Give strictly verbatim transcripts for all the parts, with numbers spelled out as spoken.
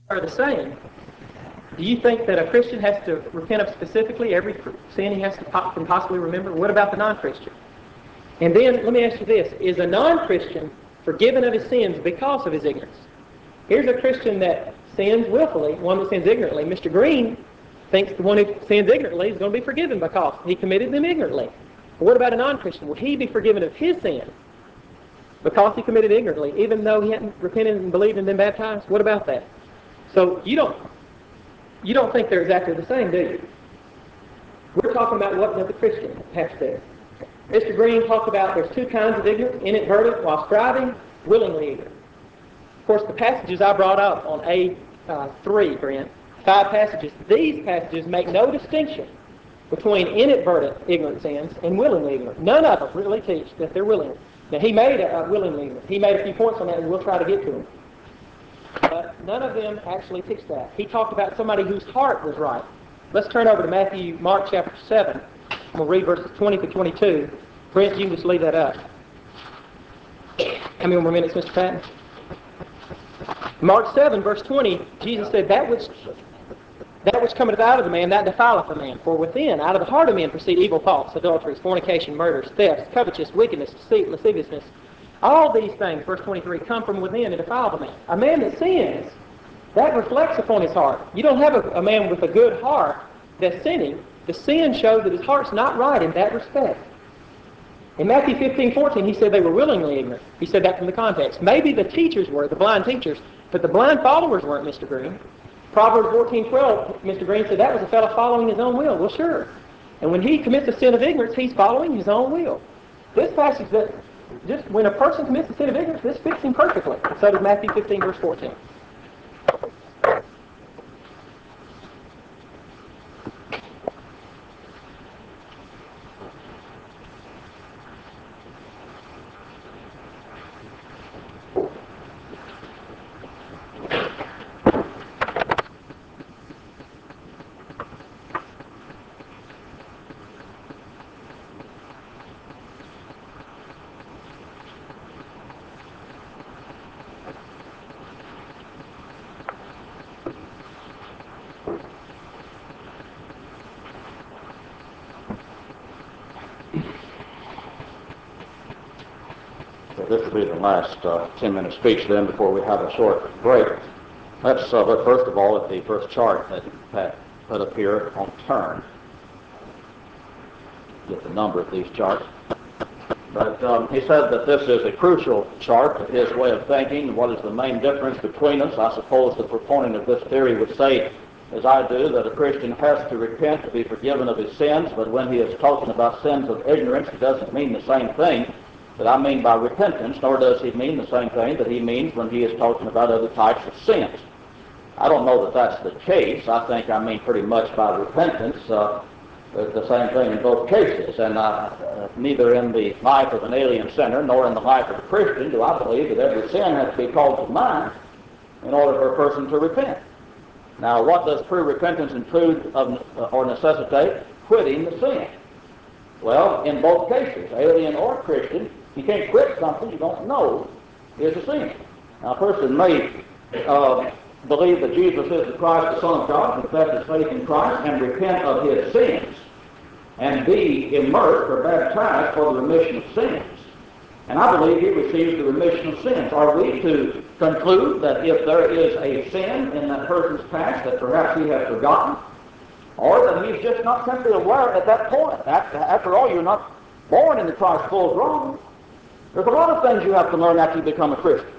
are the same, do you think that a Christian has to repent of specifically every sin he has to po- can possibly remember? What about the non-Christian? And then let me ask you this. Is a non-Christian forgiven of his sins because of his ignorance? Here's a Christian that sins willfully, one that sins ignorantly. Mister Green thinks the one who sins ignorantly is going to be forgiven because he committed them ignorantly. But what about a non-Christian? Will he be forgiven of his sins because he committed ignorantly, even though he hadn't repented and believed and been baptized? What about that? So you don't you don't think they're exactly the same, do you? We're talking about what does the Christian have to do. Mister Green talked about there's two kinds of ignorance: inadvertent while striving, willingly ignorant. Of course, the passages I brought up on A three, Brent, five passages, these passages make no distinction between inadvertent ignorant sins and willingly ignorant. None of them really teach that they're willing. Now, he made a, a willingly ignorant. He made a few points on that, and we'll try to get to them. But none of them actually teach that. He talked about somebody whose heart was right. Let's turn over to Matthew, Mark chapter seven. I'm going to read verses twenty to twenty-two. Brent, you can just leave that up. How many more minutes, Mister Patton? Mark seven, verse twenty, Jesus said, That which that which cometh out of the man, that defileth the man. For within, out of the heart of men, proceed evil thoughts, adulteries, fornication, murders, thefts, covetousness, wickedness, deceit, lasciviousness. All these things, verse twenty-three, come from within and defile the man. A man that sins, that reflects upon his heart. You don't have a, a man with a good heart that's sinning. The sin shows that his heart's not right in that respect. In Matthew fifteen, fourteen, he said they were willingly ignorant. He said that from the context. Maybe the teachers were, the blind teachers, but the blind followers weren't, Mister Green. Proverbs fourteen, twelve, Mister Green said that was a fellow following his own will. Well, sure. And when he commits a sin of ignorance, he's following his own will. This passage, that just when a person commits a sin of ignorance, this fits him perfectly. So does Matthew fifteen, verse fourteen. This will be the last uh, ten-minute speech then before we have a short break. Let's uh, look first of all at the first chart that Pat put up here on turn. Get the number of these charts. But um, he said that this is a crucial chart of his way of thinking. What is the main difference between us? I suppose the proponent of this theory would say, as I do, that a Christian has to repent to be forgiven of his sins, but when he is talking about sins of ignorance, he doesn't mean the same thing that I mean by repentance, nor does he mean the same thing that he means when he is talking about other types of sins. I don't know that that's the case. I think I mean pretty much by repentance uh, the same thing in both cases. And uh, uh, neither in the life of an alien sinner nor in the life of a Christian do I believe that every sin has to be called to mind in order for a person to repent. Now, what does true repentance include of, uh, or necessitate? Quitting the sin. Well, in both cases, alien or Christian, you can't quit something you don't know is a sin. Now, a person may uh, believe that Jesus is the Christ, the Son of God, confess his faith in Christ, and repent of his sins, and be immersed or baptized for the remission of sins. And I believe he receives the remission of sins. Are we to conclude that if there is a sin in that person's past that perhaps he has forgotten, or that he's just not simply aware at that point? After, after all, you're not born into Christ full grown. There's a lot of things you have to learn after you become a Christian.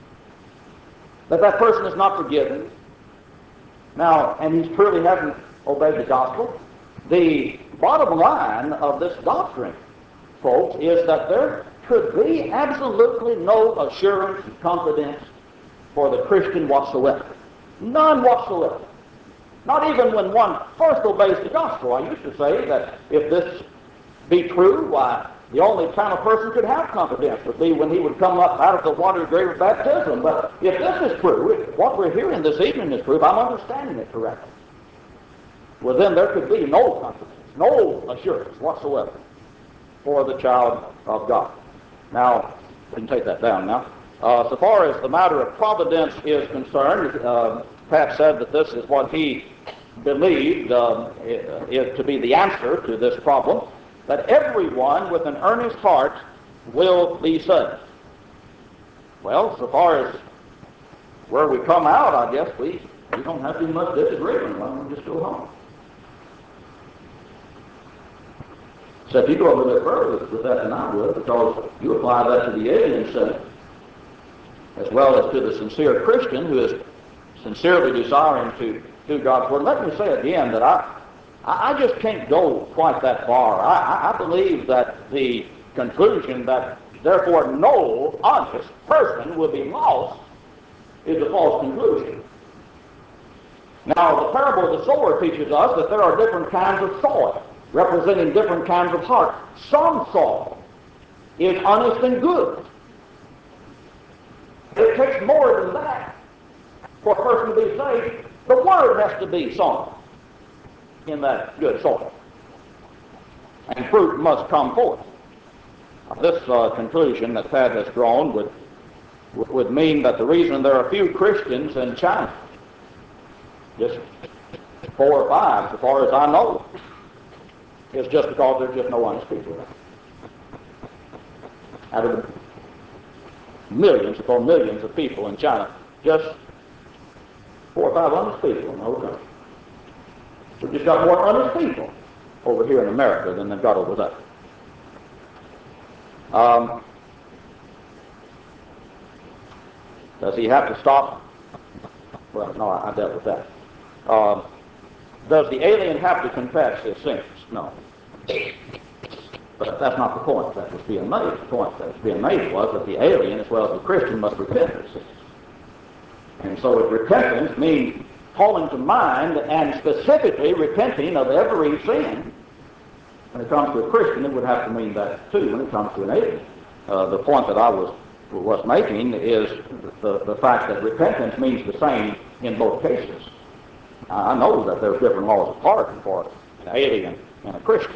That that person is not forgiven. Now, and he truly hasn't obeyed the gospel. The bottom line of this doctrine, folks, is that there could be absolutely no assurance and confidence for the Christian whatsoever. None whatsoever. Not even when one first obeys the gospel. I used to say that if this be true, why, the only time a person could have confidence would be when he would come up out of the water grave of baptism. But if this is true, if what we're hearing this evening is true, if I'm understanding it correctly, well then there could be no confidence, no assurance whatsoever for the child of God. Now, we can take that down now. Uh, so far as the matter of providence is concerned, uh, Pat said that this is what he believed uh, it to be the answer to this problem, that everyone with an earnest heart will be saved. Well, so far as where we come out, I guess we, we don't have too much disagreement. Why don't we just go home? So if you go a little bit further with that than I would, because you apply that to the alien sin, as well as to the sincere Christian who is sincerely desiring to do God's Word. Let me say again that I, I just can't go quite that far. I, I believe that the conclusion that therefore no honest person will be lost is a false conclusion. Now, the parable of the sower teaches us that there are different kinds of soil, representing different kinds of heart. Some soil is honest and good. It takes more than that for a person to be saved. The Word has to be sown in that good soil, and fruit must come forth. This uh, conclusion that Pat has drawn would, would mean that the reason there are few Christians in China, just four or five, as far as I know, is just because there's just no honest people there. Out of the millions upon millions of people in China, just four or five honest people in the whole country. We've just got more honest people over here in America than they've got over there. Um, does he have to stop? Well, no, I, I dealt with that. Um, does the alien have to confess his sins? No. But that's not the point that was being made. The point that was being made was that the alien, as well as the Christian, must repent of his sins. And so if repentance means calling to mind and specifically repenting of every sin, when it comes to a Christian, it would have to mean that too when it comes to an alien. Uh, the point that I was was making is the, the fact that repentance means the same in both cases. I know that there's different laws of pardon for an alien and a Christian.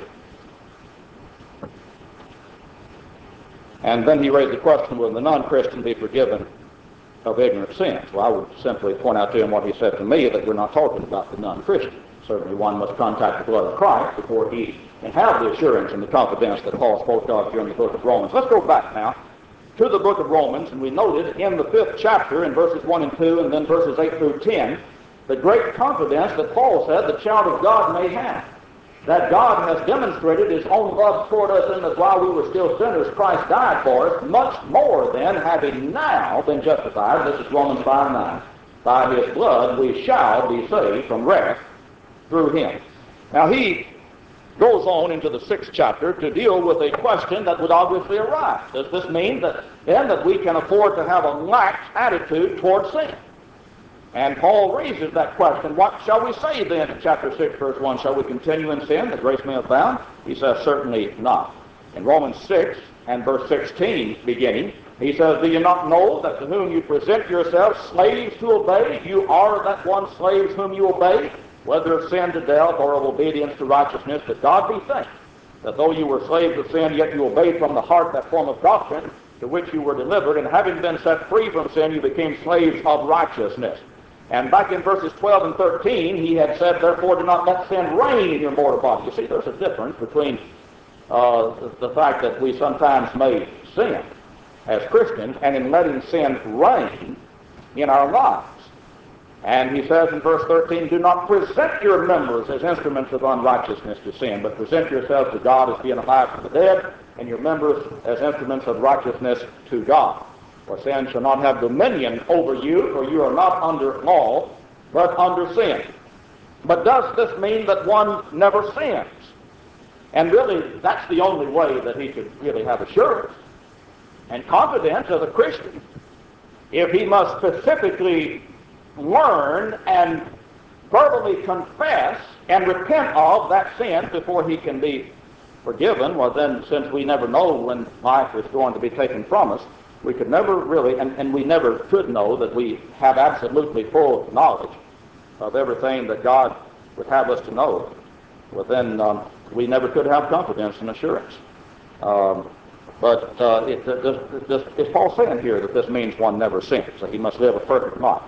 And then he raised the question, will the non-Christian be forgiven of ignorant sins? Well, I would simply point out to him what he said to me, that we're not talking about the non-Christian. Certainly one must contact the blood of Christ before he can have the assurance and the confidence that Paul spoke of here in the book of Romans. Let's go back now to the book of Romans, and we noted in the fifth chapter in verses one and two and then verses eight through ten, the great confidence that Paul said the child of God may have, that God has demonstrated his own love toward us in that while we were still sinners, Christ died for us, much more than having now been justified, this is Romans five nine, by his blood we shall be saved from wrath through him. Now he goes on into the sixth chapter to deal with a question that would obviously arise. Does this mean that then that we can afford to have a lax attitude toward sin? And Paul raises that question, what shall we say then in chapter six, verse one? Shall we continue in sin that grace may abound? He says, certainly not. In Romans six and verse sixteen beginning, he says, do you not know that to whom you present yourselves slaves to obey, you are that one slaves whom you obey, whether of sin to death or of obedience to righteousness, that God be thanked, that though you were slaves of sin, yet you obeyed from the heart that form of doctrine to which you were delivered, and having been set free from sin, you became slaves of righteousness. And back in verses twelve and thirteen, he had said, therefore do not let sin reign in your mortal body. You see, there's a difference between uh, the, the fact that we sometimes may sin as Christians and in letting sin reign in our lives. And he says in verse thirteen, do not present your members as instruments of unrighteousness to sin, but present yourselves to God as being alive from the dead, and your members as instruments of righteousness to God. For sin shall not have dominion over you, for you are not under law, but under sin. But does this mean that one never sins? And really, that's the only way that he could really have assurance and confidence as a Christian, if he must specifically learn and verbally confess and repent of that sin before he can be forgiven. Well, then, since we never know when life is going to be taken from us, we could never really, and, and we never could know that we have absolutely full knowledge of everything that God would have us to know. Well, then um, we never could have confidence and assurance. Um, but uh, it, this, this, is Paul saying here that this means one never sins, that he must live a perfect life?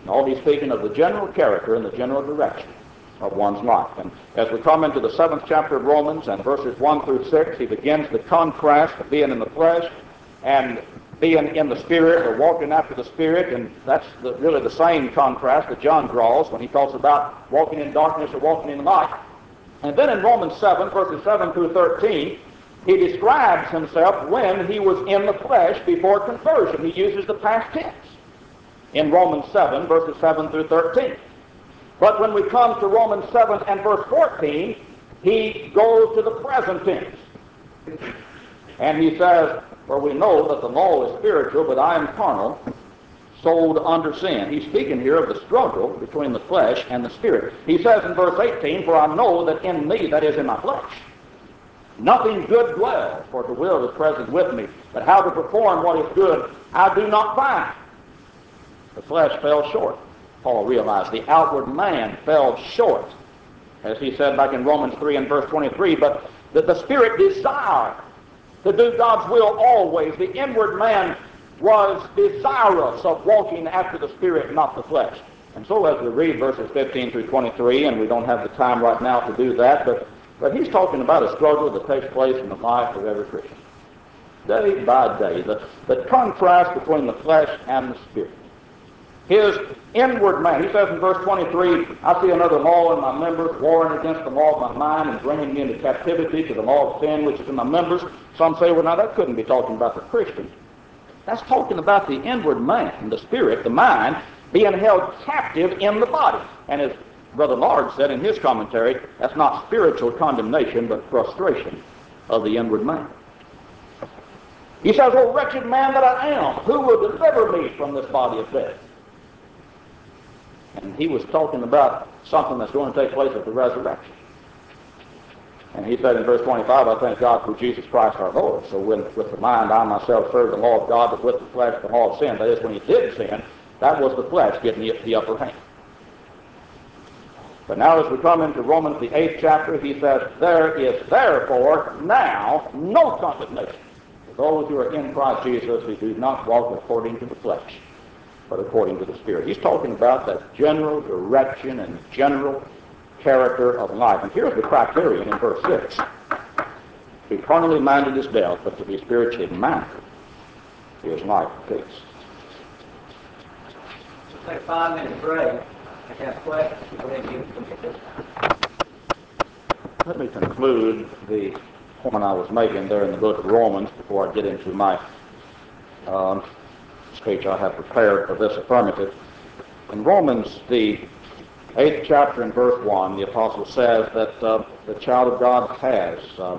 I'll be speaking of the general character and the general direction of one's life. And as we come into the seventh chapter of Romans and verses one through six, he begins the contrast of being in the flesh and being in the Spirit, or walking after the Spirit, and that's the, really the same contrast that John draws when he talks about walking in darkness or walking in light. And then in Romans seven, verses seven through thirteen, he describes himself when he was in the flesh before conversion. He uses the past tense in Romans seven, verses seven through thirteen. But when we come to Romans seven and verse fourteen, he goes to the present tense. And he says, for we know that the law is spiritual, but I am carnal, sold under sin. He's speaking here of the struggle between the flesh and the Spirit. He says in verse eighteen, for I know that in me, that is in my flesh, nothing good dwells, for the will is present with me, but how to perform what is good I do not find. The flesh fell short. Paul realized the outward man fell short, as he said back in Romans three and verse twenty-three, but that the Spirit desired to do God's will always. The inward man was desirous of walking after the Spirit, not the flesh. And so as we read verses fifteen through twenty-three, and we don't have the time right now to do that, but, but he's talking about a struggle that takes place in the life of every Christian, day by day, the, the contrast between the flesh and the Spirit. His inward man, he says in verse twenty-three, I see another law in my members, warring against the law of my mind and bringing me into captivity to the law of sin which is in my members. Some say, well, now that couldn't be talking about the Christian. That's talking about the inward man, the spirit, the mind, being held captive in the body. And as Brother Large said in his commentary, that's not spiritual condemnation, but frustration of the inward man. He says, oh, wretched man that I am, who will deliver me from this body of death? And he was talking about something that's going to take place at the resurrection. And he said in verse twenty-five, I thank God through Jesus Christ our Lord. So when, with the mind I myself serve the law of God, but with the flesh the law of sin. That is, when he did sin, that was the flesh getting the, the upper hand. But now as we come into Romans, the eighth chapter, he says, there is therefore now no condemnation for those who are in Christ Jesus, who do not walk according to the flesh, but according to the Spirit. He's talking about that general direction and general character of life. And here's the criterion in verse six. To be carnally minded is death, but to be spiritually minded is life and peace. We'll take a five minute break. If you have questions, go ahead and give them. Let me conclude the point I was making there in the book of Romans before I get into my um, speech I have prepared for this affirmative. In Romans, the eighth chapter and verse one, the apostle says that uh, the child of God has uh,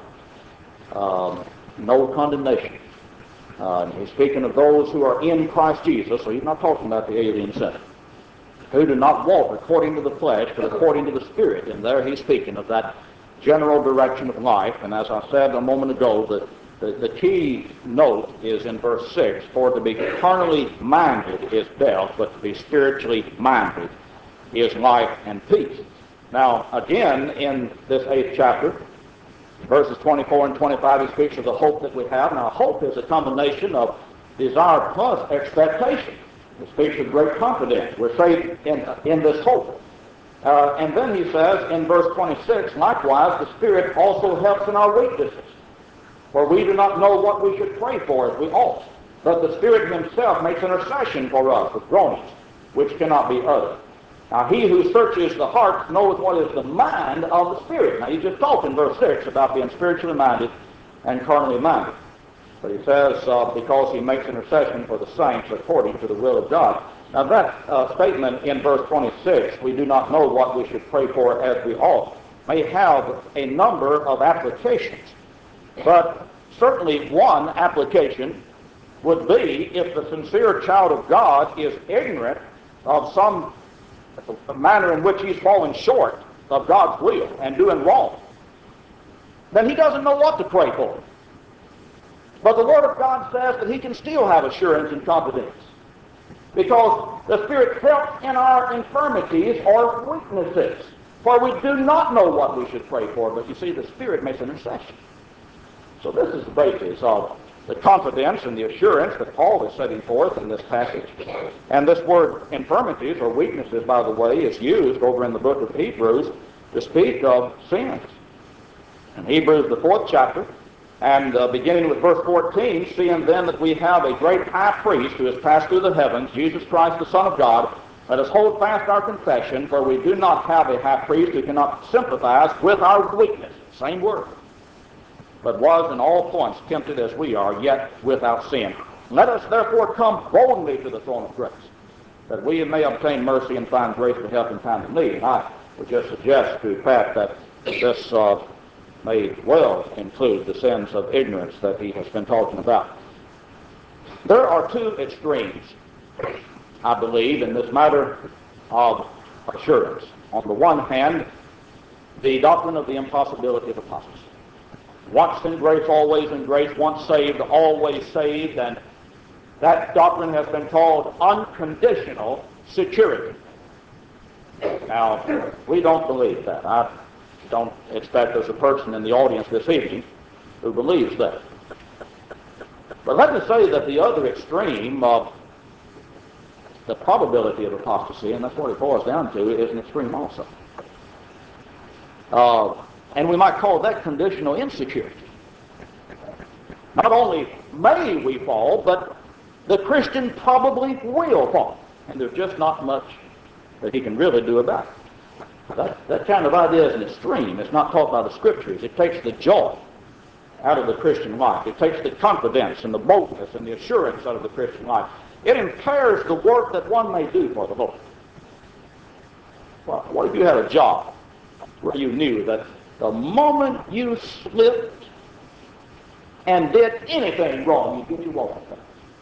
um, no condemnation. Uh, he's speaking of those who are in Christ Jesus, so he's not talking about the alien sinner, who do not walk according to the flesh, but according to the Spirit. And there he's speaking of that general direction of life. And as I said a moment ago, the, the, the key note is in verse six, for to be carnally minded is death, but to be spiritually minded is life and peace. Now, again, in this eighth chapter, verses twenty-four and twenty-five, he speaks of the hope that we have. Now, hope is a combination of desire plus expectation. He speaks of great confidence. We're saved in, in this hope. Uh, and then he says in verse twenty-six, likewise, the Spirit also helps in our weaknesses, for we do not know what we should pray for as we ought. But the Spirit himself makes intercession for us with groanings which cannot be uttered. Now, he who searches the heart knows what is the mind of the Spirit. Now, he just talked in verse six about being spiritually minded and carnally minded. But he says, uh, because he makes intercession for the saints according to the will of God. Now, that uh, statement in verse twenty-six, we do not know what we should pray for as we ought, may have a number of applications. But certainly one application would be if the sincere child of God is ignorant of some the manner in which he's falling short of God's will and doing wrong, then he doesn't know what to pray for. But the Word of God says that he can still have assurance and confidence, because the Spirit helps in our infirmities or weaknesses. For we do not know what we should pray for, but you see, the Spirit makes intercession. So this is the basis of the confidence and the assurance that Paul is setting forth in this passage. And this word infirmities or weaknesses, by the way, is used over in the book of Hebrews to speak of sins. In Hebrews, the fourth chapter, and uh, beginning with verse fourteen, seeing then that we have a great high priest who has passed through the heavens, Jesus Christ, the Son of God, let us hold fast our confession, for we do not have a high priest who cannot sympathize with our weakness. Same word. But was in all points tempted as we are, yet without sin. Let us therefore come boldly to the throne of grace, that we may obtain mercy and find grace to help in time of need. And I would just suggest to Pat that this uh, may well include the sins of ignorance that he has been talking about. There are two extremes, I believe, in this matter of assurance. On the one hand, the doctrine of the impossibility of apostasy. Once in grace, always in grace, once saved, always saved, and that doctrine has been called unconditional security. Now, we don't believe that. I don't expect there's a person in the audience this evening who believes that. But let me say that the other extreme of the probability of apostasy, and that's what it boils down to, is an extreme also. Uh, and we might call that conditional insecurity. Not only may we fall, but the Christian probably will fall. And there's just not much that he can really do about it. That, that kind of idea is an extreme. It's not taught by the Scriptures. It takes the joy out of the Christian life. It takes the confidence and the boldness and the assurance out of the Christian life. It impairs the work that one may do for the Lord. Well, what if you had a job where you knew that the moment you slipped and did anything wrong, you'd get your walking back?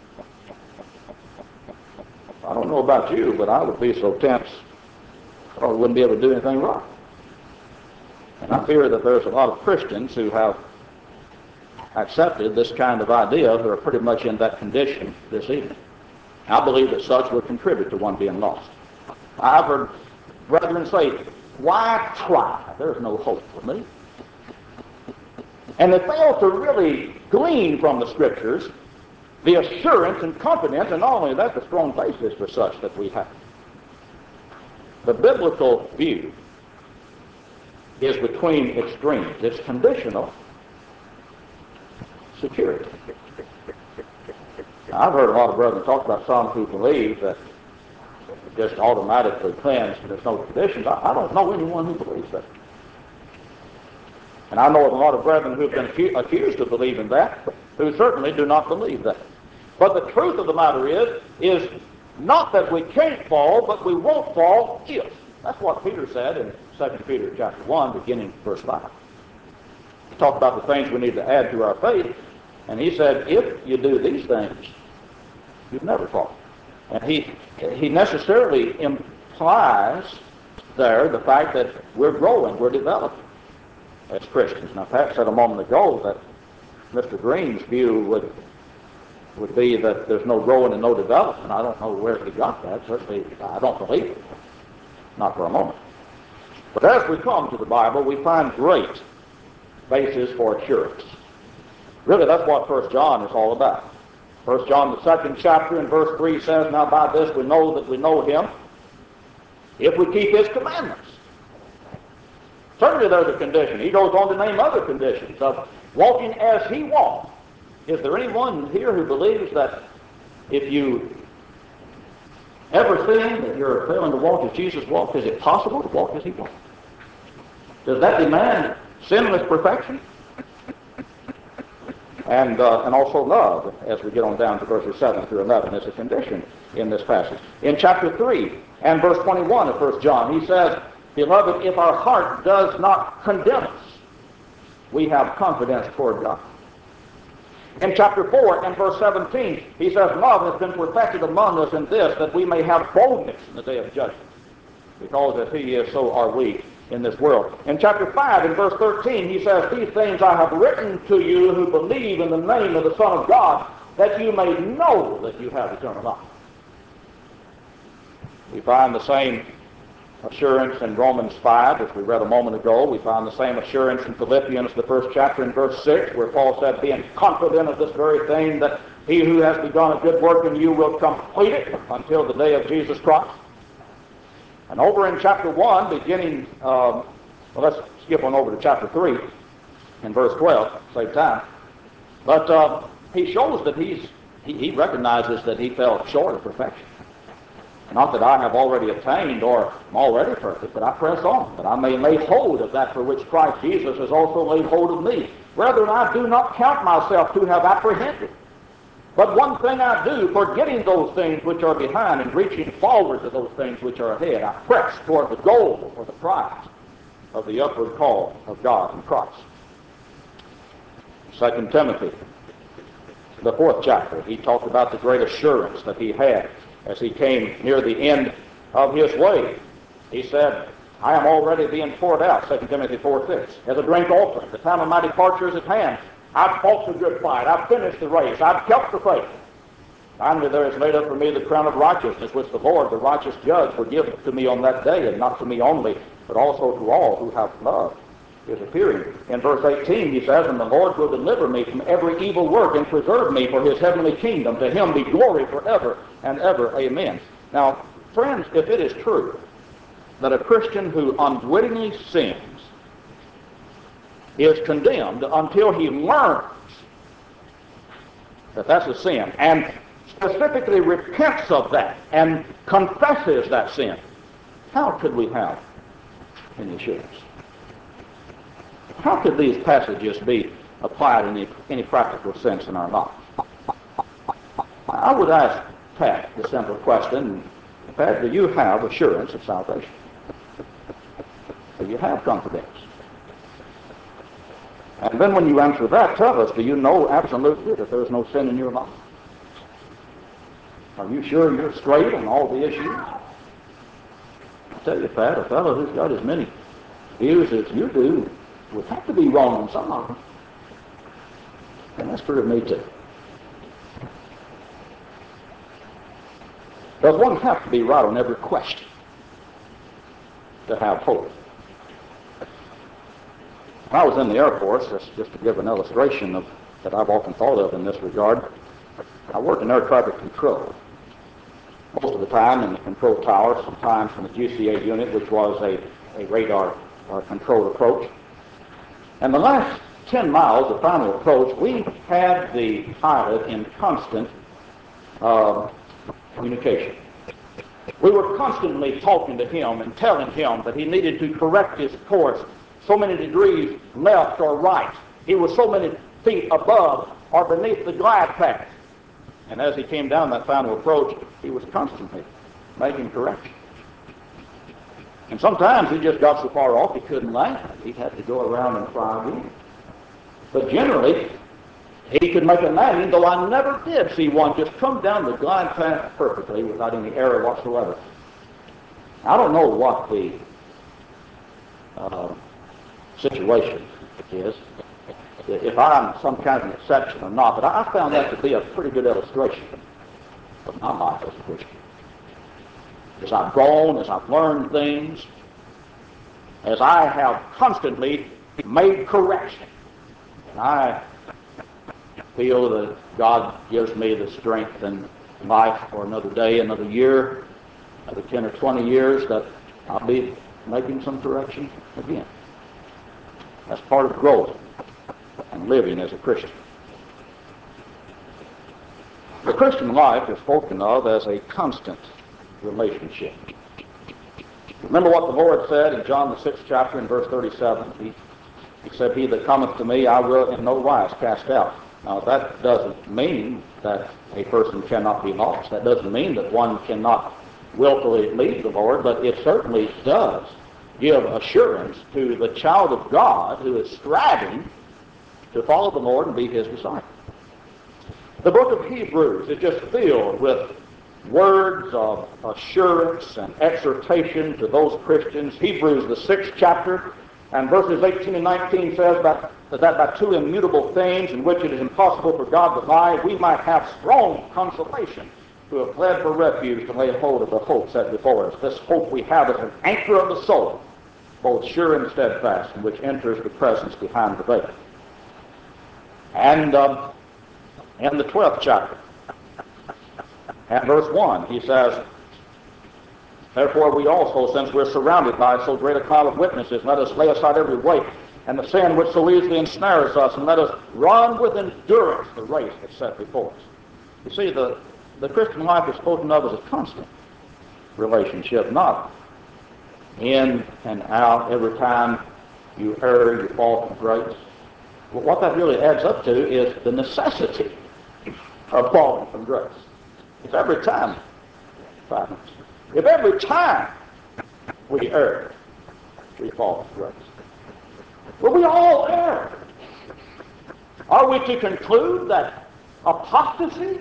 I don't know about you, but I would be so tense I probably wouldn't be able to do anything right. And I fear that there's a lot of Christians who have accepted this kind of idea who are pretty much in that condition this evening. I believe that such would contribute to one being lost. I've heard brethren say, why try? There's no hope for me. And they fail to really glean from the Scriptures the assurance and confidence, and not only that, the strong basis for such that we have. The biblical view is between extremes. It's conditional security. Now, I've heard a lot of brethren talk about some who believe that just automatically cleansed and there's no conditions. I, I don't know anyone who believes that. And I know of a lot of brethren who have been acu- accused of believing that, who certainly do not believe that. But the truth of the matter is, is not that we can't fall, but we won't fall if. That's what Peter said in Second Peter chapter one, beginning verse five. He talked about the things we need to add to our faith, and he said, if you do these things, you'll never fall. And he, he necessarily implies there the fact that we're growing, we're developing as Christians. Now, Pat said a moment ago that Mister Green's view would would be that there's no growing and no development. I don't know where he got that. Certainly, I don't believe it. Not for a moment. But as we come to the Bible, we find great basis for assurance. Really, that's what First John is all about. First John, the second chapter, in verse three says, now by this we know that we know him, if we keep his commandments. Certainly there's a condition. He goes on to name other conditions of walking as he walked. Is there anyone here who believes that if you ever sin, that you're failing to walk as Jesus walked? Is it possible to walk as he walked? Does that demand sinless perfection? And uh, and also love, as we get on down to verses seven through eleven, is a condition in this passage. In chapter three and verse twenty-one of First John, he says, beloved, if our heart does not condemn us, we have confidence toward God. In chapter four and verse seventeen, he says, love has been perfected among us in this, that we may have boldness in the day of judgment. Because as he is, so are we in this world. In chapter five and verse thirteen, he says, these things I have written to you who believe in the name of the Son of God, that you may know that you have eternal life. We find the same assurance in Romans five, as we read a moment ago. We found the same assurance in Philippians, the first chapter, in verse six, where Paul said, being confident of this very thing, that he who has begun a good work in you will complete it until the day of Jesus Christ. And over in chapter one, beginning, um, well, let's skip on over to chapter three, in verse twelve, save time. But uh, he shows that he's, he, he recognizes that he fell short of perfection. Not that I have already attained or am already perfect, but I press on, that I may lay hold of that for which Christ Jesus has also laid hold of me. Brethren, I do not count myself to have apprehended. But one thing I do, forgetting those things which are behind and reaching forward to those things which are ahead, I press toward the goal or the prize of the upward call of God in Christ. Second Timothy, the fourth chapter, he talked about the great assurance that he had as he came near the end of his way. He said, I am already being poured out, Second Timothy four six, as a drink offering. The time of my departure is at hand. I've fought the good fight. I've finished the race. I've kept the faith. Finally, there is laid up for me the crown of righteousness, which the Lord, the righteous judge, will give to me on that day, and not to me only, but also to all who have loved his appearing. In verse eighteen, he says, and the Lord will deliver me from every evil work and preserve me for his heavenly kingdom. To him be glory forever and ever. Amen. Now, friends, if it is true that a Christian who unwittingly sins is condemned until he learns that that's a sin and specifically repents of that and confesses that sin, how could we have any assurance? How could these passages be applied in any, any practical sense in our life? I would ask Pat the simple question, Pat, do you have assurance of salvation? Do you have confidence? And then when you answer that, tell us, do you know absolutely that there's no sin in your life? Are you sure you're straight on all the issues? I tell you, Pat, a fellow who's got as many views as you do would have to be wrong on some of them. And that's true of me too. Does one have to be right on every question to have hope? When I was in the Air Force, just, just to give an illustration of that I've often thought of in this regard, I worked in air traffic control. Most of the time in the control tower, sometimes in the G C A unit, which was a, a radar uh, controlled approach. And the last ten miles of final approach, we had the pilot in constant uh, communication. We were constantly talking to him and telling him that he needed to correct his course so many degrees left or right. He was so many feet above or beneath the glide path. And as he came down that final approach, he was constantly making corrections. And sometimes he just got so far off he couldn't land. He had to go around and try again. But generally, he could make a landing, though I never did see one just come down the glide path perfectly without any error whatsoever. I don't know what the uh, situation is, if I'm some kind of an exception or not, but I found that to be a pretty good illustration of my life as a Christian. As I've grown, as I've learned things, as I have constantly made correction, and I feel that God gives me the strength and life for another day, another year, another ten or twenty years, that I'll be making some correction again. That's part of growth and living as a Christian. The Christian life is spoken of as a constant relationship. Remember what the Lord said in John the sixth chapter in verse thirty-seven. He, he said, he that cometh to me I will in no wise cast out. Now that doesn't mean that a person cannot be lost. That doesn't mean that one cannot willfully leave the Lord, but it certainly does give assurance to the child of God who is striving to follow the Lord and be his disciple. The book of Hebrews is just filled with words of assurance and exhortation to those Christians. Hebrews, the sixth chapter, and verses eighteen and nineteen says that, that by two immutable things in which it is impossible for God to lie, we might have strong consolation who have fled for refuge to lay hold of the hope set before us. This hope we have is an anchor of the soul, both sure and steadfast, in which enters the presence behind the veil. And um, in the twelfth chapter, at verse one, he says, therefore we also, since we're surrounded by so great a cloud of witnesses, let us lay aside every weight and the sin which so easily ensnares us, and let us run with endurance the race that's set before us. You see, the, the Christian life is spoken of as a constant relationship, not in and out every time you err, you fall from grace. But what that really adds up to is the necessity of falling from grace. It's every time. If every time we err, we fall from grace. Well, we all err. Are we to conclude that apostasy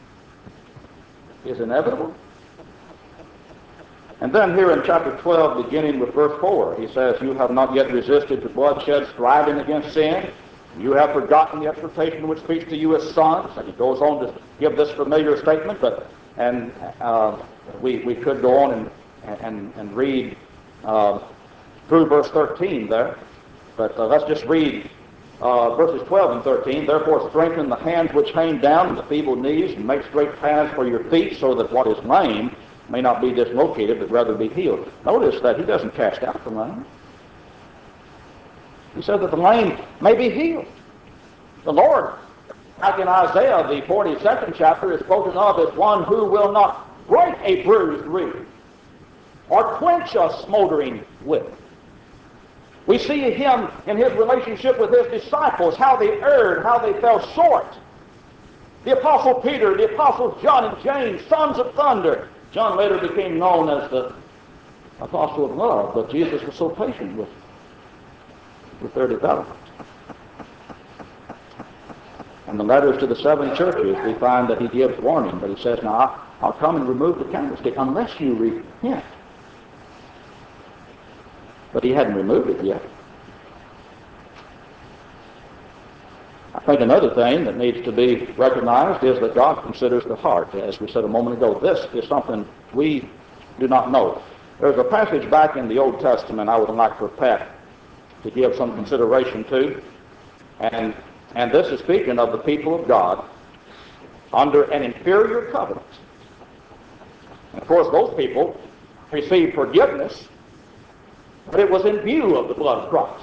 is inevitable? And then here in chapter twelve, beginning with verse four, he says, you have not yet resisted the bloodshed, striving against sin. You have forgotten the exhortation which speaks to you as sons. And he goes on to give this familiar statement, but and uh, we, we could go on and, and, and read uh, through verse thirteen there. But uh, let's just read uh, verses twelve and thirteen. Therefore strengthen the hands which hang down and the feeble knees, and make straight paths for your feet, so that what is lame may not be dislocated, but rather be healed. Notice that he doesn't cast out the lame. He said that the lame may be healed. The Lord, like in Isaiah, the forty-second chapter, is spoken of as one who will not break a bruised reed or quench a smoldering wick. We see him in his relationship with his disciples, how they erred, how they fell short. The Apostle Peter, the Apostles John and James, sons of thunder. John later became known as the Apostle of Love, but Jesus was so patient with, with their development. In the letters to the seven churches, we find that he gives warning, but he says, now, I'll come and remove the candlestick unless you repent. But he hadn't removed it yet. I think another thing that needs to be recognized is that God considers the heart. As we said a moment ago, this is something we do not know. There's a passage back in the Old Testament I would like for Pat to give some consideration to, and and this is speaking of the people of God under an inferior covenant. And of course, those people received forgiveness, but it was in view of the blood of Christ.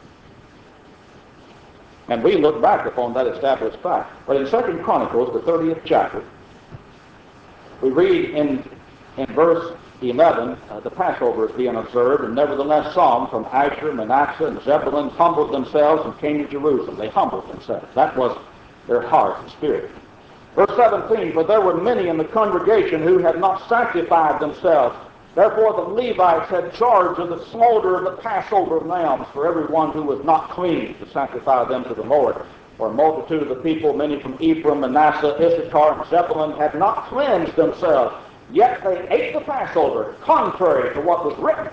And we look back upon that established fact. But in Second Chronicles, the thirtieth chapter, we read in, in verse eleven, uh, the Passover is being observed, and nevertheless some from Asher, Manasseh, and Zebulun humbled themselves and came to Jerusalem. They humbled themselves. That was their heart and spirit. Verse seventeen, for there were many in the congregation who had not sanctified themselves. Therefore the Levites had charge of the slaughter of the Passover lambs for everyone who was not clean, to sanctify them to the Lord. For a multitude of the people, many from Ephraim, Manasseh, Issachar, and Zebulun, had not cleansed themselves. Yet they ate the Passover, contrary to what was written.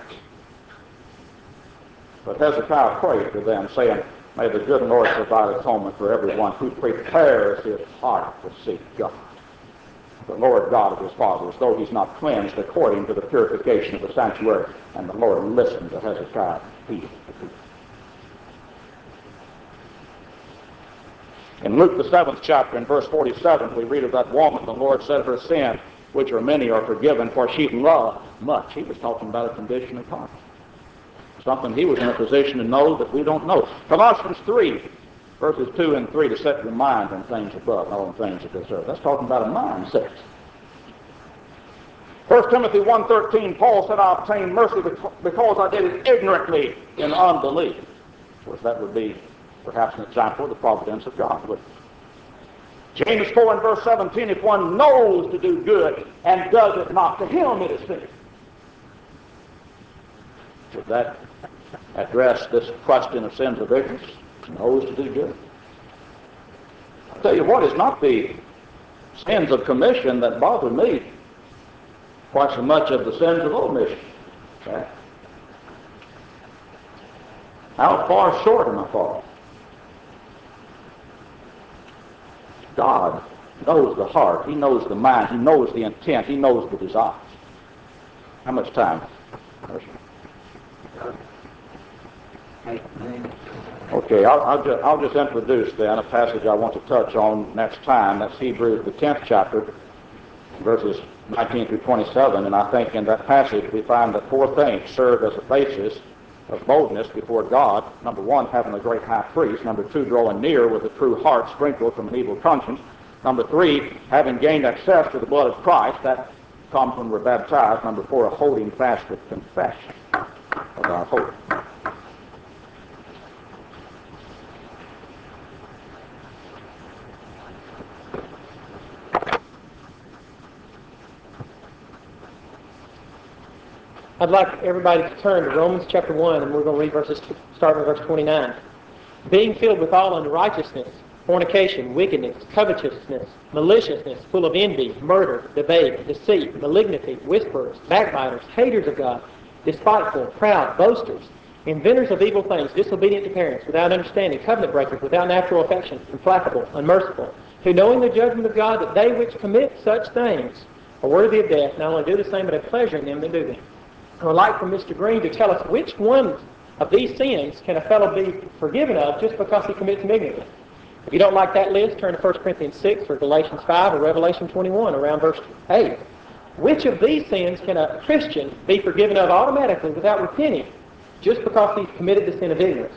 But Hezekiah prayed for them, saying, may the good Lord provide atonement for everyone who prepares his heart to seek God, the Lord God of his fathers, though he's not cleansed according to the purification of the sanctuary. And the Lord listened to Hezekiah. In Luke the seventh chapter, in verse forty-seven, we read of that woman. The Lord said her sin, which are many, are forgiven, for she loved much. He was talking about a condition of heart, something he was in a position to know that we don't know. Colossians three, verses two and three, to set your mind on things above, not on things of this earth. That's talking about a mindset. First Timothy one thirteen, Paul said, I obtained mercy because I did it ignorantly in unbelief. Of course, that would be perhaps an example of the providence of God. But James four and verse seventeen, if one knows to do good and does it not, to him it is sin. Should that address this question of sins of ignorance? Knows to do good. I'll tell you what, it's not the sins of commission that bother me quite so much of the sins of omission. Okay? How far short am I falling? God knows the heart. He knows the mind. He knows the intent. He knows the desires. How much time? Okay, I'll, I'll, just, I'll just introduce then a passage I want to touch on next time. That's Hebrews, the tenth chapter, verses nineteen through twenty-seven. And I think in that passage we find that four things serve as a basis of boldness before God. Number one, having a great high priest. Number two, drawing near with a true heart sprinkled from an evil conscience. Number three, having gained access to the blood of Christ. That comes when we're baptized. Number four, a holding fast with confession of our hope. I'd like everybody to turn to Romans chapter one, and we're going to read verses, starting with verse twenty-nine. Being filled with all unrighteousness, fornication, wickedness, covetousness, maliciousness, full of envy, murder, debate, deceit, malignity, whisperers, backbiters, haters of God, despiteful, proud, boasters, inventors of evil things, disobedient to parents, without understanding, covenant breakers, without natural affection, implacable, unmerciful, who knowing the judgment of God, that they which commit such things are worthy of death, not only do the same, but have pleasure in them that do them. I would like for Mister Green to tell us which ones of these sins can a fellow be forgiven of just because he commits them ignorantly. If you don't like that list, turn to First Corinthians six or Galatians five or Revelation twenty-one around verse eight. Which of these sins can a Christian be forgiven of automatically without repenting just because he's committed the sin of ignorance?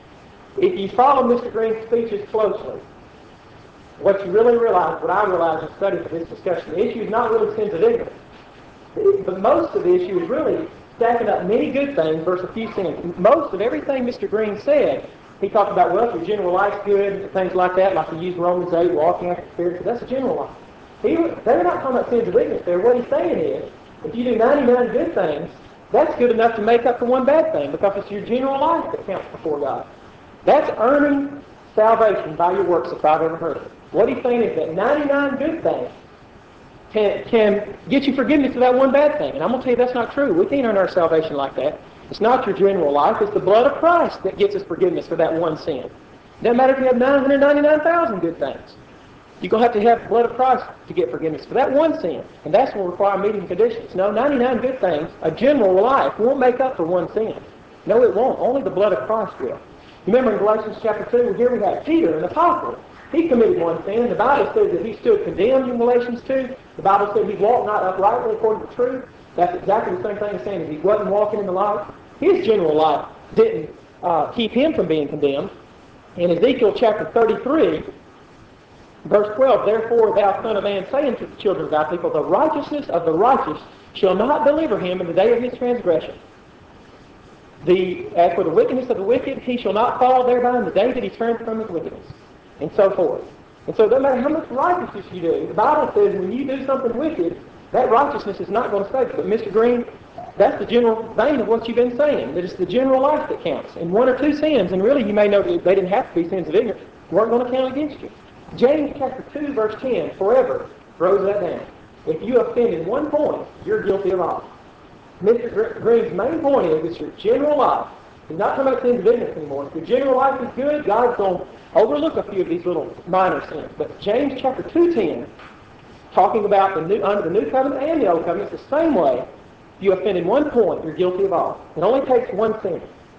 If you follow Mister Green's speeches closely, what you really realize, what I realize in studying for this discussion, the issue is not really sins of ignorance. But most of the issue is really stacking up many good things versus a few sins. Most of everything Mister Green said, he talked about, well, if your general life's good, things like that, like he used Romans eight, walking after the Spirit, that's a general life. He, they're not talking about sins of ignorance there. What he's saying is, if you do ninety-nine good things, that's good enough to make up for one bad thing, because it's your general life that counts before God. That's earning salvation by your works, if I've ever heard of it. What he's saying is that ninety-nine good things Can, can get you forgiveness for that one bad thing. And I'm going to tell you that's not true. We can't earn our salvation like that. It's not your general life. It's the blood of Christ that gets us forgiveness for that one sin. It doesn't matter if you have nine hundred ninety-nine thousand good things. You're going to have to have the blood of Christ to get forgiveness for that one sin. And that's what will require meeting conditions. No, ninety-nine good things, a general life, won't make up for one sin. No, it won't. Only the blood of Christ will. You remember in Galatians chapter two, here we have Peter, an apostle. He committed one sin. The Bible says that he stood condemned in Galatians two. The Bible says he walked not uprightly according to truth. That's exactly the same thing as saying if he wasn't walking in the light. His general life didn't uh, keep him from being condemned. In Ezekiel chapter thirty-three, verse twelve, therefore thou son of man, say unto the children of thy people, the righteousness of the righteous shall not deliver him in the day of his transgression. The, as for the wickedness of the wicked, he shall not fall thereby in the day that he turns from his wickedness. And so forth. And so it doesn't matter how much righteousness you do. The Bible says when you do something wicked, that righteousness is not going to save you. But Mister Green, that's the general vein of what you've been saying, that it's the general life that counts. And one or two sins, and really you may know that they didn't have to be sins of ignorance, weren't going to count against you. James chapter two, verse ten, forever throws that down. If you offend in one point, you're guilty of all. Mister Green's main point is it's your general life. He's not talking about sins of ignorance anymore. If your general life is good, God's going to overlook a few of these little minor sins. But James chapter two ten, talking about the new, under the new covenant and the old covenant, it's the same way. If you offend in one point, you're guilty of all. It only takes one sin.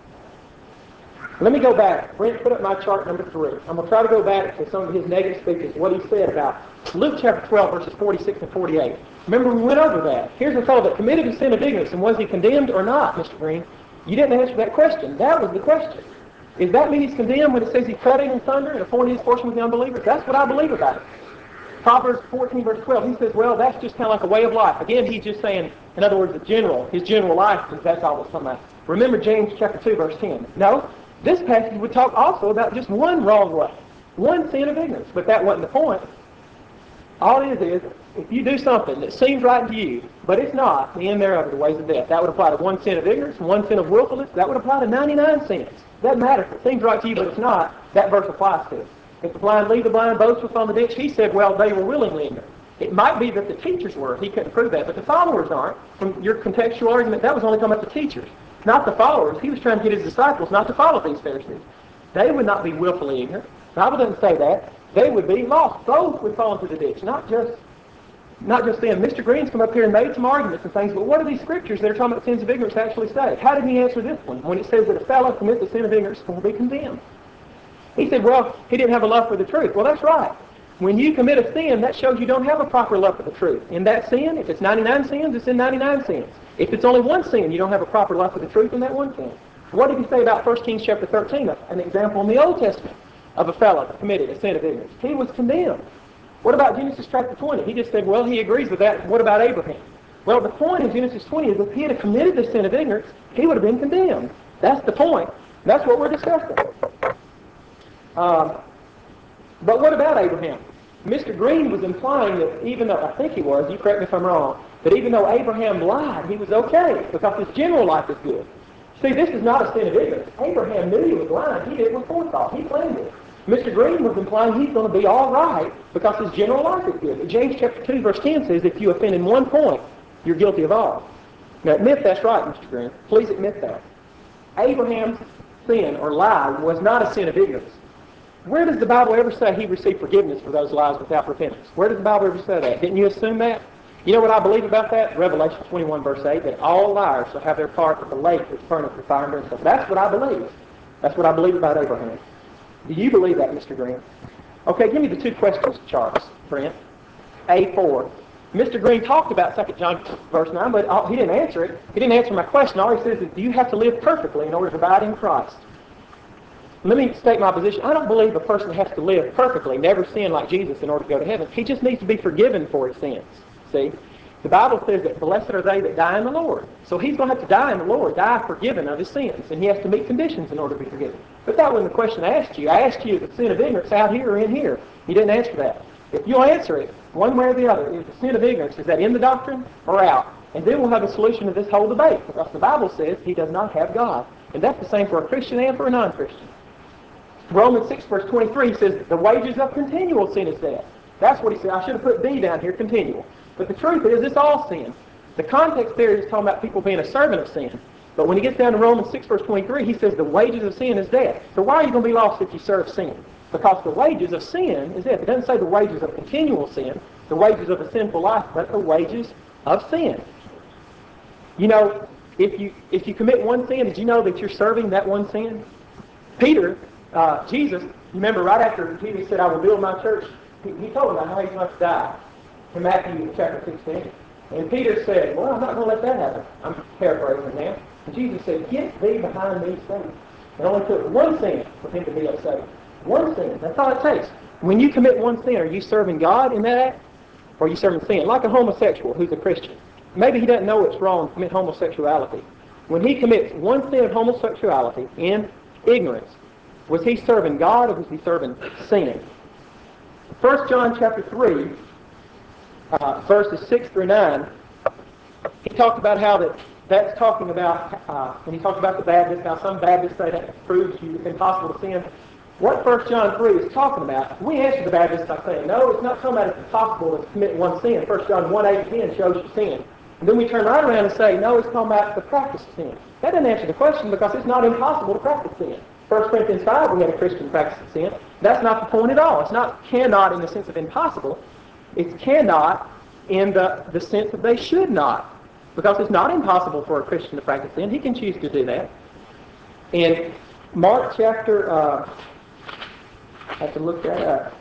Let me go back. Brent, put up my chart number three. I'm going to try to go back to some of his negative speeches, what he said about Luke chapter twelve, verses forty-six and forty-eight. Remember, we went over that. Here's a fellow that committed a sin of ignorance, and was he condemned or not, Mister Green? You didn't answer that question. That was the question. Does that mean he's condemned when it says he cut in thunder and appointed his portion with the unbelievers? That's what I believe about it. Proverbs fourteen, verse twelve, he says, well, that's just kind of like a way of life. Again, he's just saying, in other words, the general, his general life, that's all that's talking about. Remember James chapter two, verse ten. No, this passage would talk also about just one wrong way, one sin of ignorance, but that wasn't the point. All it is is, if you do something that seems right to you, but it's not, the end thereof are the ways of death. That would apply to one sin of ignorance and one sin of willfulness. That would apply to ninety-nine sins. Doesn't matter if it seems right to you, but it's not. That verse applies to it. If the blind lead the blind, both were on the ditch, he said, well, they were willingly ignorant. It might be that the teachers were. He couldn't prove that, but the followers aren't. From your contextual argument, that was only talking about the teachers, not the followers. He was trying to get his disciples not to follow these Pharisees. They would not be willfully ignorant. The Bible doesn't say that. they would be lost. Both would fall into the ditch, not just not just them. Mister Green's come up here and made some arguments and things, but what do these scriptures that are talking about sins of ignorance actually say? How did he answer this one when it says that a fellow commits a sin of ignorance will be condemned? He said, well, he didn't have a love for the truth. Well, that's right. When you commit a sin, that shows you don't have a proper love for the truth. In that sin, if it's ninety-nine sins, it's in ninety-nine sins. If it's only one sin, you don't have a proper love for the truth in that one sin. What did he say about First Kings chapter thirteen, an example in the Old Testament of a fellow that committed a sin of ignorance? He was condemned. What about Genesis chapter twenty? He just said, well, he agrees with that. What about Abraham? Well, the point in Genesis twenty is if he had committed the sin of ignorance, he would have been condemned. That's the point. That's what we're discussing. Um, but what about Abraham? Mister Green was implying that even though, I think he was, you correct me if I'm wrong, that even though Abraham lied, he was okay because his general life is good. See, this is not a sin of ignorance. Abraham knew he was lying. He did it with forethought. He planned it. Mister Green was implying he's going to be all right because his general life is good. James chapter two verse ten says if you offend in one point, you're guilty of all. Now admit that's right, Mister Green. Please admit that. Abraham's sin or lie was not a sin of ignorance. Where does the Bible ever say he received forgiveness for those lies without repentance? Where does the Bible ever say that? Didn't you assume that? You know what I believe about that? Revelation twenty-one verse eight, that all liars shall have their part with the lake which burneth with fire and brimstone. That's what I believe. That's what I believe about Abraham. Do you believe that, Mister Green? Okay, give me the two questions charts, Brent. A four. Mister Green talked about Second John verse nine, but he didn't answer it. He didn't answer my question. All he says is, do you have to live perfectly in order to abide in Christ? Let me state my position. I don't believe a person has to live perfectly, never sin like Jesus in order to go to heaven. He just needs to be forgiven for his sins. See? The Bible says that blessed are they that die in the Lord. So he's going to have to die in the Lord, die forgiven of his sins, and he has to meet conditions in order to be forgiven. But that wasn't the question I asked you. I asked you if the sin of ignorance out here or in here. You didn't answer that. If you'll answer it, one way or the other, if the sin of ignorance, is that in the doctrine or out? And then we'll have a solution to this whole debate, because the Bible says he does not have God. And that's the same for a Christian and for a non-Christian. Romans six verse twenty-three says that the wages of continual sin is death. That's what he said. I should have put D down here, continual. But the truth is, it's all sin. The context there is talking about people being a servant of sin. But when he gets down to Romans six verse twenty-three, he says the wages of sin is death. So why are you going to be lost if you serve sin? Because the wages of sin is death. It doesn't say the wages of continual sin, the wages of a sinful life, but the wages of sin. You know, if you if you commit one sin, did you know that you're serving that one sin? Peter, uh, Jesus, you remember right after Jesus said, I will build my church, he, he told him how he must die in Matthew chapter sixteen. And Peter said, well, I'm not going to let that happen. I'm paraphrasing now. And Jesus said, get thee behind me, Satan. It only took one sin for him to be upset. One sin. That's all it takes. When you commit one sin, are you serving God in that act? Or are you serving sin? Like a homosexual who's a Christian. Maybe he doesn't know it's wrong to commit homosexuality. When he commits one sin of homosexuality in ignorance, was he serving God or was he serving sin? First John chapter three, uh, verses six through nine, he talked about how that that's talking about, uh, when he talked about the Baptists, how some Baptists say that proves you it's impossible to sin. What First John three is talking about, we answer the Baptists by saying, no, it's not talking about it's impossible to commit one sin. First John one, eight, and ten shows you sin. And then we turn right around and say, no, it's talking about the practice of sin. That doesn't answer the question because it's not impossible to practice sin. First Corinthians five, we have a Christian practice of sin. That's not the point at all. It's not cannot in the sense of impossible. It's cannot in the, the sense that they should not. Because it's not impossible for a Christian to practice sin. He can choose to do that. In Mark chapter, uh, I have to look that up.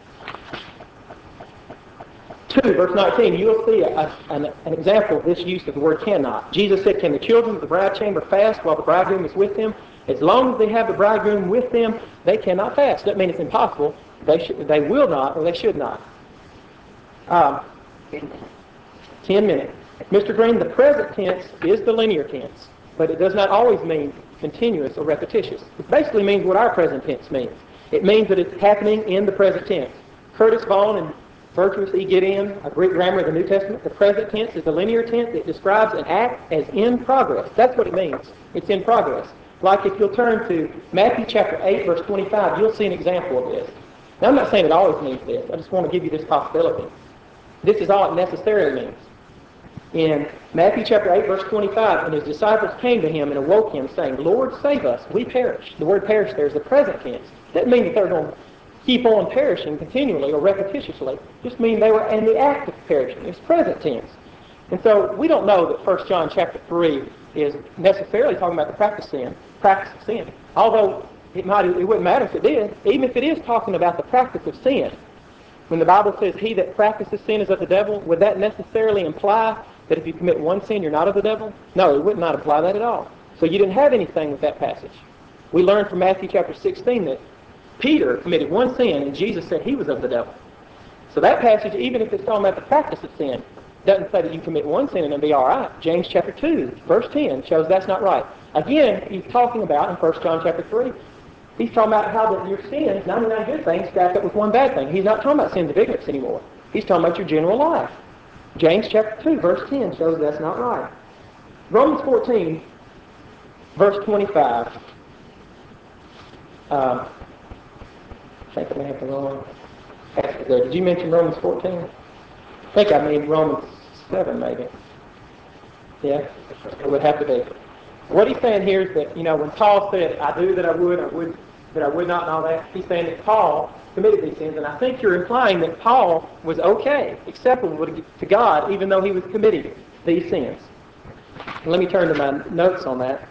two, verse nineteen, you'll see a, an, an example of this use of the word cannot. Jesus said, can the children of the bride chamber fast while the bridegroom is with them? As long as they have the bridegroom with them, they cannot fast. Doesn't mean it's impossible. They, should, they will not or they should not. Um, ten minutes. Mister Green, the present tense is the linear tense, but it does not always mean continuous or repetitious. It basically means what our present tense means. It means that it's happening in the present tense. Curtis Vaughan and Virtuous E. Gideon, a Greek grammar of the New Testament, the present tense is the linear tense. It describes an act as in progress. That's what it means. It's in progress. Like if you'll turn to Matthew chapter eight, verse twenty-five, you'll see an example of this. Now, I'm not saying it always means this. I just want to give you this possibility. This is all it necessarily means. In Matthew chapter eight, verse twenty-five, and his disciples came to him and awoke him, saying, Lord, save us, we perish. The word perish there is the present tense. That means that they're going to keep on perishing continually or repetitiously just mean they were in the act of perishing. It's present tense. And so we don't know that First John chapter three is necessarily talking about the practice of sin, practice of sin. Although it might, it wouldn't matter if it did. Even if it is talking about the practice of sin, when the Bible says, "He that practices sin is of the devil," would that necessarily imply that if you commit one sin, you're not of the devil? No, it would not imply that at all. So you didn't have anything with that passage. We learned from Matthew chapter sixteen that Peter committed one sin, and Jesus said he was of the devil. So that passage, even if it's talking about the practice of sin, doesn't say that you commit one sin and it'll be all right. James chapter two, verse ten shows that's not right. Again, he's talking about in First John chapter three, he's talking about how that your sins, ninety-nine good things, stack up with one bad thing. He's not talking about sins of ignorance anymore. He's talking about your general life. James chapter two, verse ten shows that's not right. Romans fourteen, verse twenty-five. Um, I think I may have the wrong passage there. Did you mention Romans fourteen? I think I mean Romans seven, maybe. Yeah, it would have to be. What he's saying here is that, you know, when Paul said, "I do that I would, I would that I would not," and all that, he's saying that Paul committed these sins, and I think you're implying that Paul was okay, acceptable to God, even though he was committing these sins. Let me turn to my notes on that.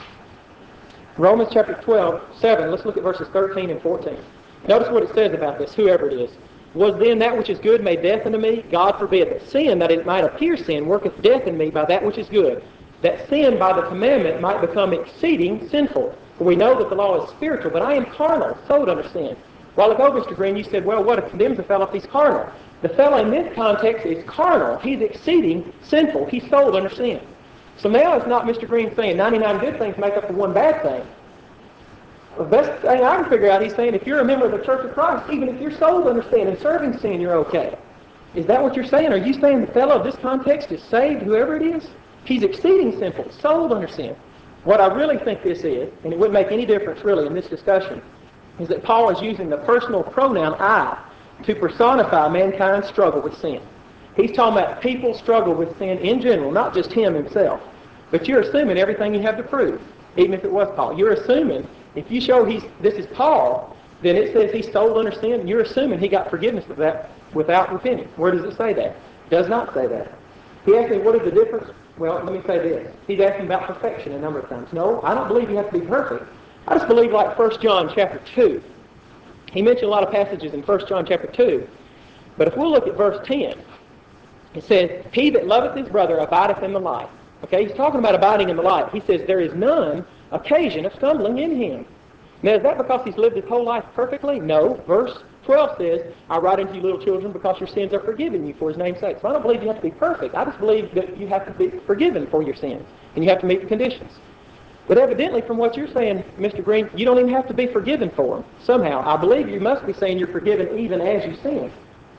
Romans chapter twelve, seven, let's look at verses thirteen and fourteen. Notice what it says about this, whoever it is. "Was then that which is good made death unto me? God forbid. That sin, that it might appear sin, worketh death in me by that which is good. That sin by the commandment might become exceeding sinful. For we know that the law is spiritual, but I am carnal, sold under sin." A while ago, Mister Green, you said, well, what condemns a fellow if he's carnal? The fellow in this context is carnal. He's exceeding sinful. He's sold under sin. So now it's not Mister Green saying ninety-nine good things make up for one bad thing. The best thing I can figure out, he's saying if you're a member of the Church of Christ, even if you're sold under sin and serving sin, you're okay. Is that what you're saying? Are you saying the fellow of this context is saved, whoever it is? He's exceeding sinful, sold under sin. What I really think this is, and it wouldn't make any difference really in this discussion, is that Paul is using the personal pronoun I to personify mankind's struggle with sin. He's talking about people's struggle with sin in general, not just him himself. But you're assuming everything you have to prove, even if it was Paul. You're assuming, if you show he's this is Paul, then it says he's sold under sin, and you're assuming he got forgiveness of that without repenting. Where does it say that? It does not say that. He asked me, what is the difference? Well, let me say this. He's asking about perfection a number of times. No, I don't believe you have to be perfect. I just believe like First John chapter two. He mentioned a lot of passages in First John chapter two. But if we'll look at verse ten, it says, "He that loveth his brother abideth in the light." Okay, he's talking about abiding in the light. He says, "There is none occasion of stumbling in him." Now, is that because he's lived his whole life perfectly? No. Verse twelve says, "I write unto you little children because your sins are forgiven you for his name's sake." So I don't believe you have to be perfect. I just believe that you have to be forgiven for your sins, and you have to meet the conditions. But evidently, from what you're saying, Mister Green, you don't even have to be forgiven for them. Somehow, I believe you must be saying you're forgiven even as you sin.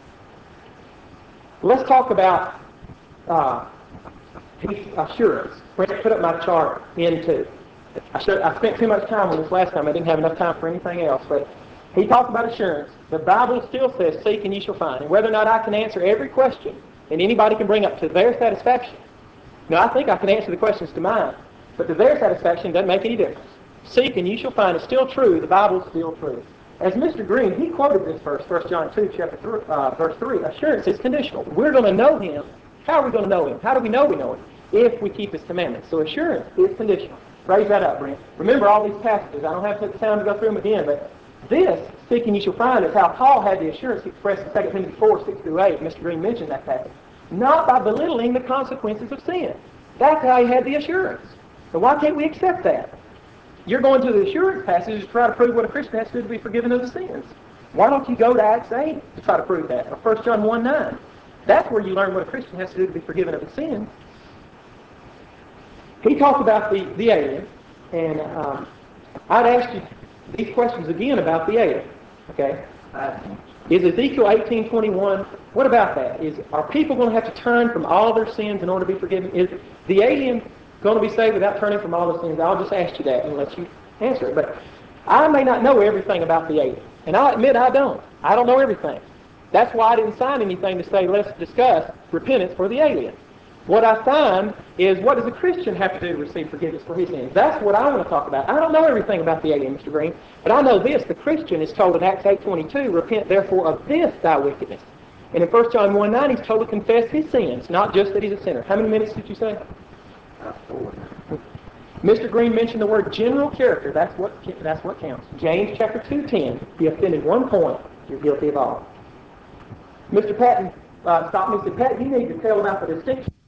Let's talk about uh, assurance. Put up my chart in two. I, should, I spent too much time on this last time. I didn't have enough time for anything else. But he talked about assurance. The Bible still says, "Seek and ye shall find." And whether or not I can answer every question and anybody can bring up to their satisfaction. Now, I think I can answer the questions to mine. But to their satisfaction doesn't make any difference. "Seek and you shall find" is still true. The Bible is still true. As Mister Green, he quoted this verse, First John two, chapter three, uh, verse three. Assurance is conditional. We're going to know him. How are we going to know him? How do we know we know him? If we keep his commandments. So assurance is conditional. Raise that up, Brent. Remember all these passages. I don't have time to go through them again, but this, "Seek and you shall find," is how Paul had the assurance expressed in Second Timothy four, six through eight. Mister Green mentioned that passage. Not by belittling the consequences of sin. That's how he had the assurance. So why can't we accept that? You're going to the assurance passage to try to prove what a Christian has to do to be forgiven of his sins. Why don't you go to Acts eight to try to prove that? Or First John one, nine. That's where you learn what a Christian has to do to be forgiven of his sins. He talked about the, the alien, and um, I'd ask you these questions again about the alien. Okay? Uh, is Ezekiel eighteen twenty-one, what about that? Is Are people going to have to turn from all their sins in order to be forgiven? Is the alien going to be saved without turning from all their sins? I'll just ask you that and let you answer it. But I may not know everything about the alien, and I'll admit I don't. I don't know everything. That's why I didn't sign anything to say let's discuss repentance for the alien. What I find is, what does a Christian have to do to receive forgiveness for his sins? That's what I want to talk about. I don't know everything about the alien, Mister Green, but I know this. The Christian is told in Acts eight twenty-two, repent therefore of this thy wickedness. And in First John one nine, he's told to confess his sins, not just that he's a sinner. How many minutes did you say? Mister Green mentioned the word general character. That's what, that's what counts. James chapter two ten, if you offended one point, you're guilty of all. Mister Patton uh, stopped me and said, Pat, you need to tell about the distinction